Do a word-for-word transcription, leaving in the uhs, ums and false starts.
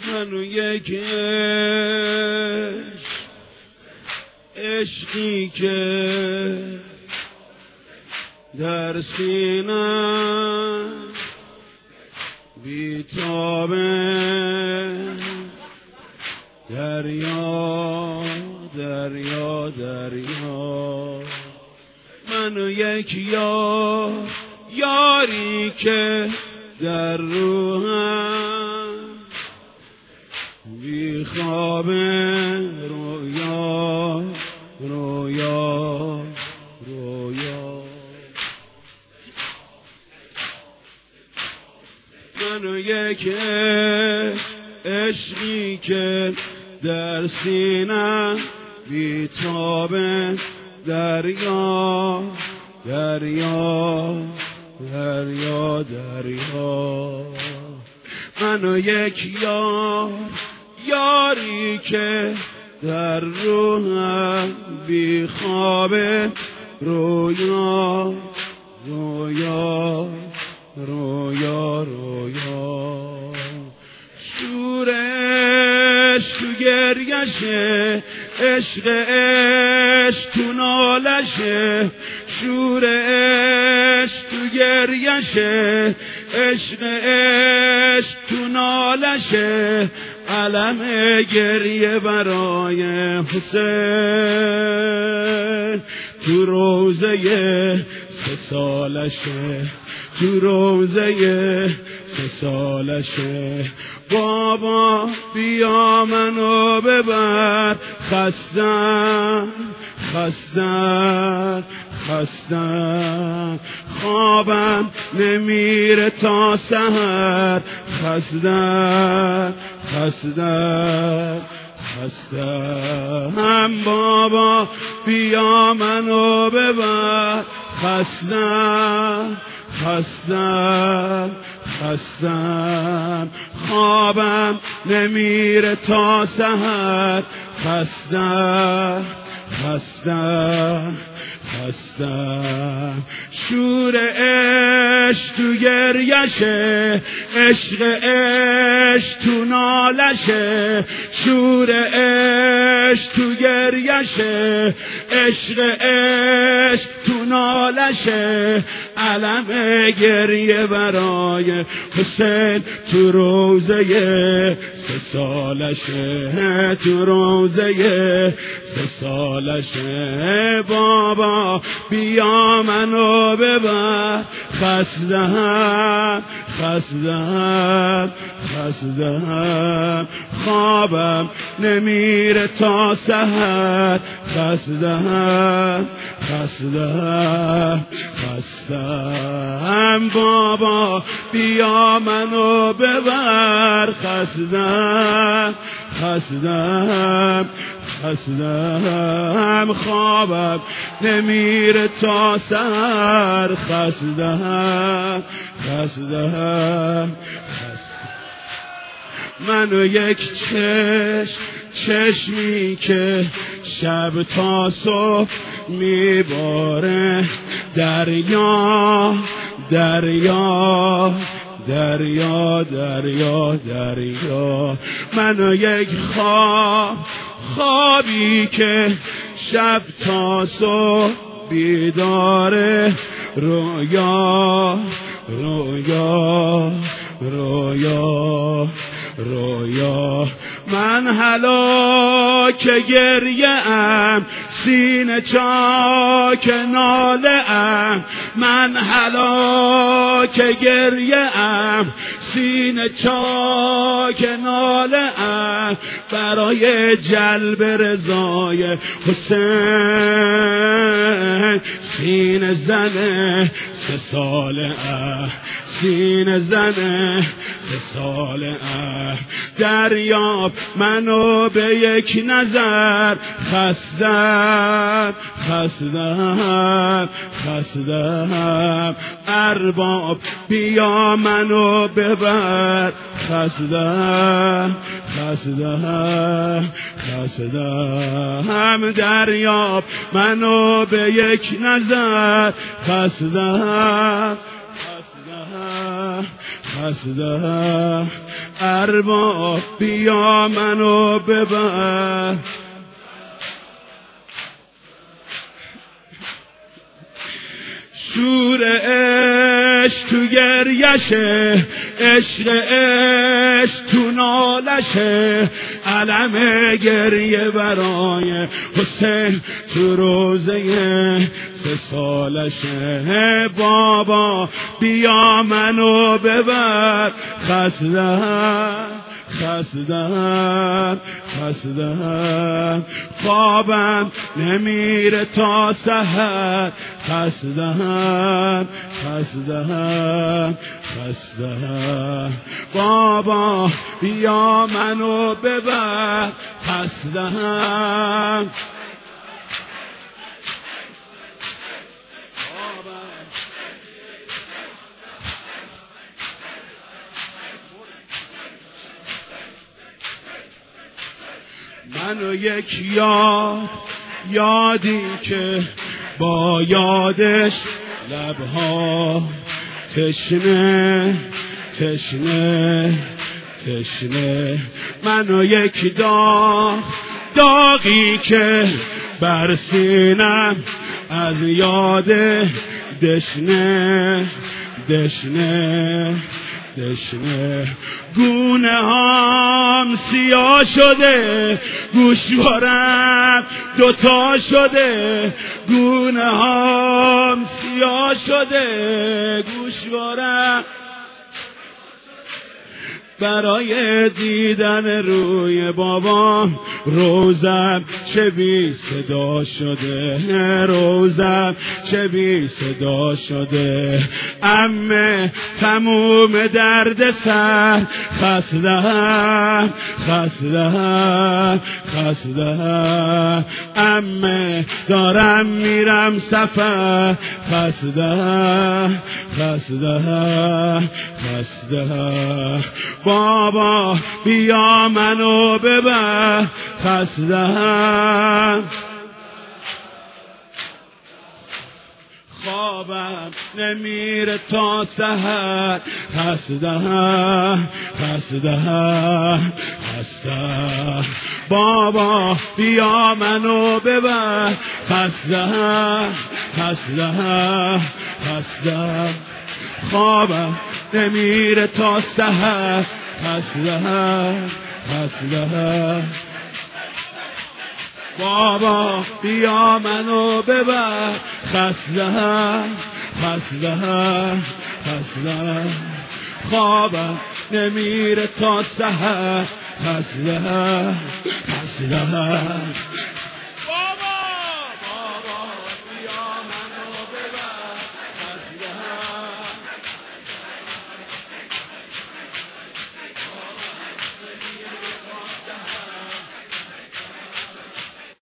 منو یک عشق عشقی که در سینه بیتابه دریا دریا دریا منو یک یار یاری که در روحم بی خواب رویا رویا رویا منو یک عشقی که در سینه بیتابه دریا دریا دریا دریا منو یک یار یاری که در روحم بی خوابه رویا رویا رویا رویا شورش تو گریشه عشق عشق تو نالشه شورش تو گریشه عشق عشق تو نالشه علم گریه برای حسین تو روزه سه سالشه تو روزه سه سالشه بابا بیا منو ببر خستم خستم خستم خوابم نمیره تا سحر خستم خستم خستم بابا بیا منو ببر خستم خستم خستم خوابم نمیره تا سحر خستم خستم خستم شور عشق تو گریشه عشق عشق تو نالشه شور عشق تو گریشه عشق عشق تو نالشه علم گریه برای حسین تو روزه سه سالشه تو روزه سه سالشه بابا بیا منو ببر خستم خستم خستم خوابم نمیره تا سحر خستم خستم خستم بابا بیا منو ببر خستم خستم خستم خوابم نمیره تا سحر خستم خستم منو یک چشم چشمی که شب تا صبح میباره دریا دریا دریا دریا دریا منو یک خواب خوابی که شب تا صبح بیداره رویا رویا رویا رویا من هلاک گریه ام سینه چاک ناله ام من هلاک گریه ام سینه چاک ناله ام برای جلب رضای حسین سینه زنه سه ساله ام سینه زنه سه ساله ام دریاب منو به یک نظر خستم خستم خستم ارباب بیا منو ببر خستم خستم خستم دریاب منو به یک نظر خستم خسته ارباب بیا منو ببر شور عشق تو گریشه عشق عشق تو نالشه علم گریه برای حسین تو روزه سه سالشه بابا بیا منو ببر خسته خسته خسته خوابم نمیره تا سحر خسته خسته خسته بابا بیا منو ببر خسته منو یک یاد یادی که با یادش لبها تشنه تشنه تشنه منو یک داغ داغی که بر سینم از یاد دشنه دشنه دشنه گونه هام سیاه شده گوشوارم دوتا شده گونه هام سیاه شده گوشوارم برای دیدن روی بابام روزم چه بی صدا شده روزم چه بی صدا شده عمه تموم درد سر خسته خسته خسته عمه دارم میرم سفر خسته خسته خسته بابا بیا منو ببر خسته خوابم نمیره تا سحر خسته خسته خسته بابا بیا منو ببر خسته خسته خسته خوابم نمیره تا سحر خسته خسته بابا بیا منو ببر خسته خسته خسته خوابم نمیره تا سحر خسته خسته